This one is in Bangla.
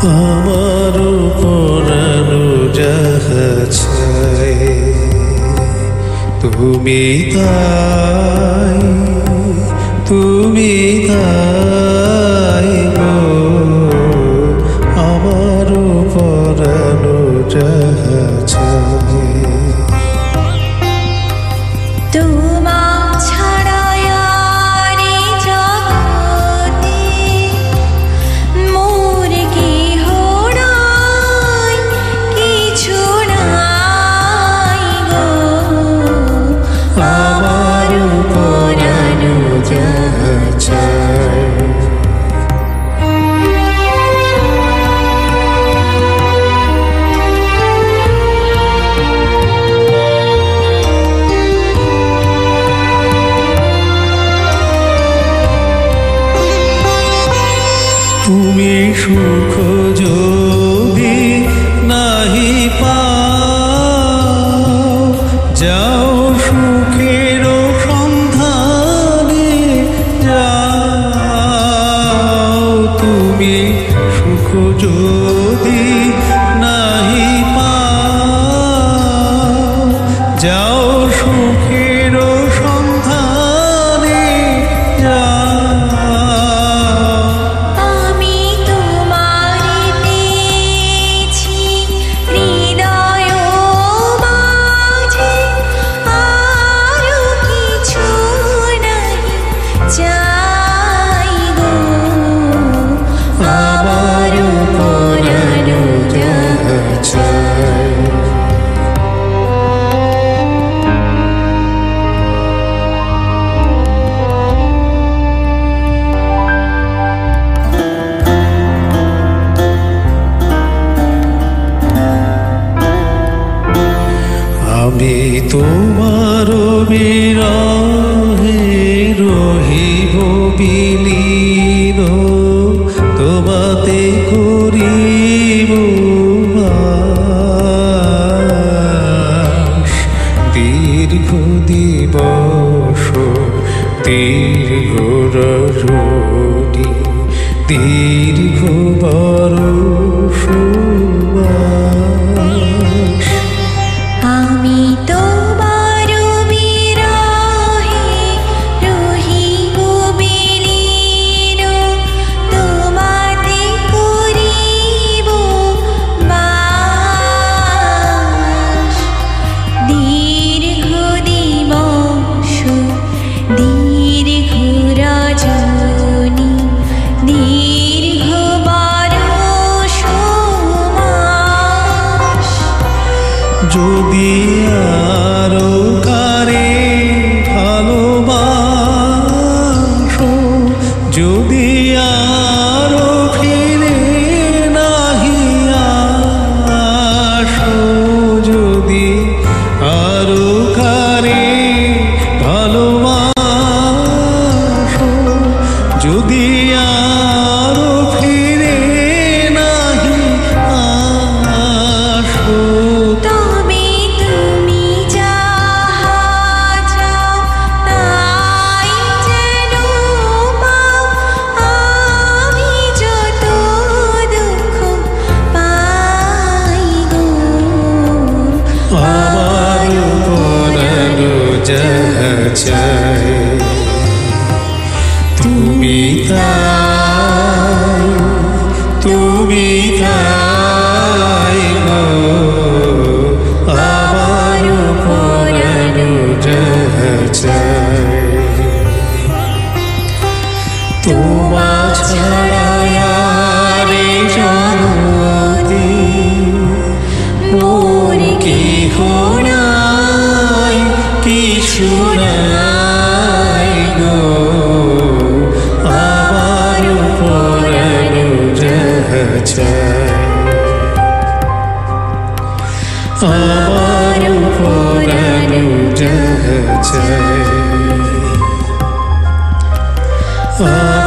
আমারও পরানো যাহা চাই তুমি তাই গো, আমারও পরানো যাহা চাই। তুমি সুখ যদি নাহি পাও, যাও সুখের সন্ধানে যাও। তুমি সুখ যদি নাহি পাও, যাও সুখের সন্ধানে যাও। আমি তোমার বিরহে রহিব বিলীন, তোমাতে করিব বাস। দীর্ঘ দিবস দীর্ঘ রজনী, দীর্ঘ বরষ মাস। আমি তোমার বিরহে রহিব বিলীন, তোমাতে করিব বাস। দীর্ঘ দিবস দীর্ঘ রজনী, দীর্ঘ বরষ মাস। যদি আরো কারে ভালোবাসো, যদি আরো ফিরে নাহি আসো, যদি আরো কারে ভালোবাসো, যদি আরো ফিরে নাহি আসো। চাই তুমি তাই গো, আমার পরানো যাহা চাই। তোমা ছাড়া রে জগতে মোর কেহ নাই, কিছু নাই গো, আমার পরানো যাহা চাই। আমার পরানো যাহা চাই।